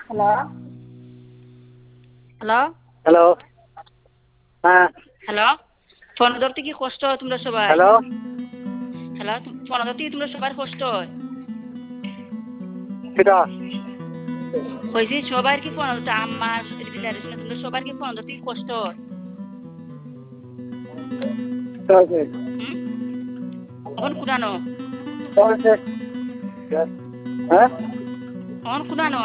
Hello hello hello. হ্যাঁ। Hello phone ধরতে কি কষ্ট হয় তোমরা সবাই? হ্যালো। হ্যালো ফোন ধরতে কি তোমরা সবার কষ্ট হয়? কিটা? কইছি সবার কি ফোন ধরতে আমার তোমরা সবার কি ফোন ধরতে কি কষ্ট হয়? চলছে। হুম এখন কুনানো চলছে। হ্যাঁ? এখন কুনানো